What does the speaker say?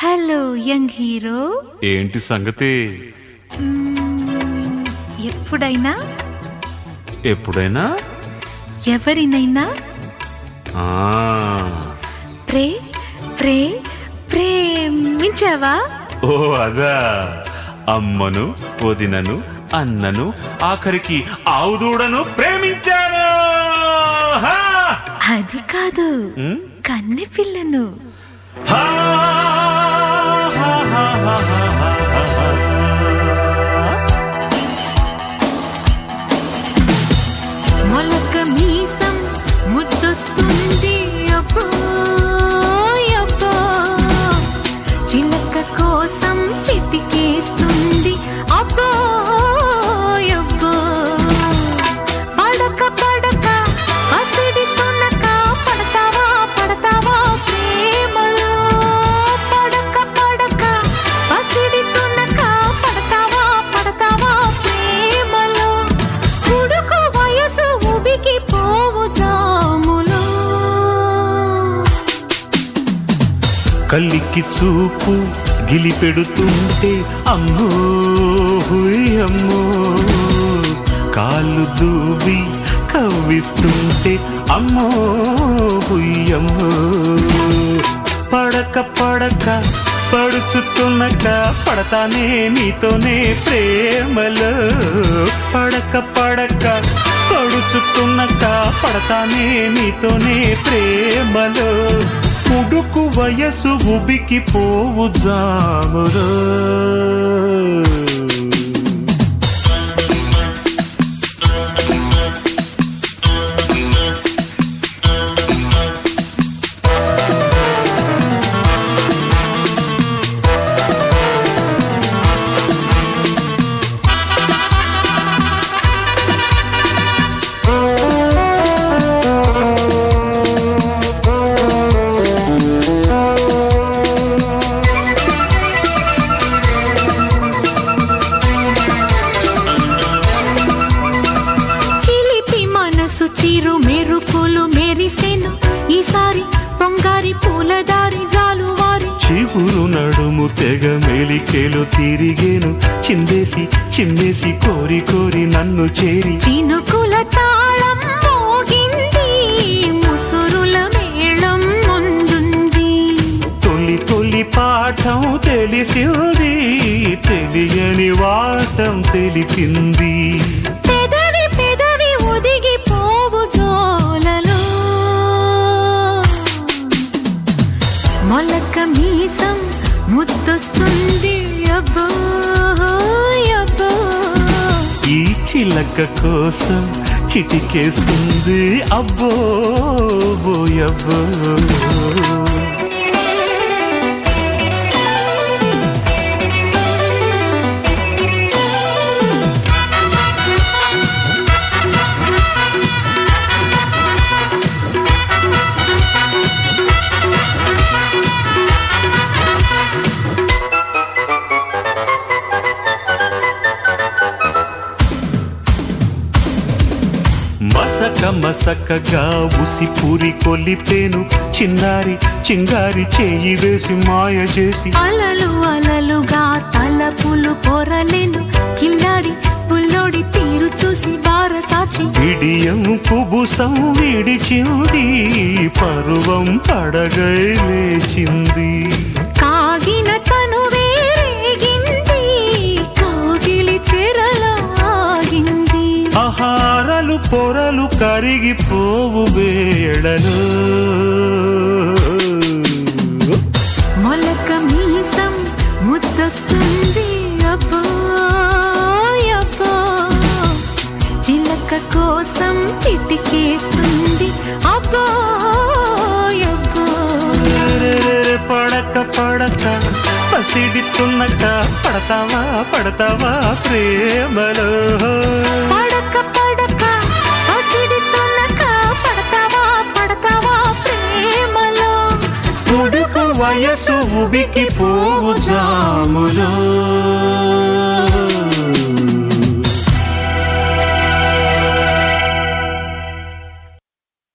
Hello young hero, ఏంటి సంగతి? ఎప్పుడైనా ఎవరినైనా ప్రేమించావా? ఓ అదా, అమ్మను, వదినను, అన్నను, ఆఖరికి ఆవుదూడను ప్రేమించాను. అది కాదు, కన్నె పిల్లను. మొలక మీసం ముద్దొస్తుంది అబ్బో అబ్బో, చిలక కోసం చిటికేస్తుంది అబ్బో అబ్బో, పడక పడక అసిడి తునక పడతావా పడతావా ప్రేమలో, పడక పడక అసిడి తునక పడతావా పడతావా ప్రేమలో, ఉడుకు వయసు ఉబికి పోవు జాములో. కల్లికి చూపు గిలిపెడుతుంటే అమ్మో అమ్మో, కాళ్ళు దూవి కవ్విస్తుంటే అమ్మో అమ్మో, పడక పడక పడుచుతున్నక పడతానే నీతోనే ప్రేమలో, పడక పడక పడుచుతున్నక పడతానే నీతోనే ప్రేమలో, ఉడుకు వయసు ఉబికి పోవు జామురో. చిరు మెరుపులు మెరిసెను ఈసారి, పొంగారి పూలదారి జాలువారి, చిగురు నడుము తెగ మెలికెలు తిరిగేను, చిందేసి చిమ్మేసి కోరి కోరి నన్ను చేరి, చినుకుల తాళం మోగింది, ముసురుల మేళం ముందుంది, తొలి తొలి పాఠం తెలిసింది, తెలియని వాటం తెలిపింది, పెదవి పెదవి ఒదిగి పోవు జోలలో, మొలక మీసం ముద్దొస్తుంది అబ్బో అబ్బో, ఈ చిలక కోసం చిటికేస్తుంది అబ్బో బోయబ్బో. మసక మసకగా ఉసి పూరి కొలిపేను, చిన్నారి చింగారి చేయి వేసి మాయ చేసి, అలలు అలలుగా తలపులు పొరలేను, కిల్లాడి పుల్లోడి తీరు చూసి బారసాచి, విడియం కుబుసం విడిచింది, పరువం పడగై లేచింది, కాగిన తను వేరేగింది, కాగిలి చెరలో ఆగింది, ఆహారాలు పొరలు కరిగిపోవు వేళలు, మొలక మీసం ముద్దొస్తుంది అబ్బో అబ్బో, చిలక కోసం చిటికేస్తుంది అబ్బో అబ్బో, పడక పడక పసిడితున్నక పడతావా పడతావా ప్రేమలో, పడక పడక పసిడి తునక పడతావా పడతావా ప్రేమలో, ఉడుకు వయసు ఉబికి పోవు జాములో.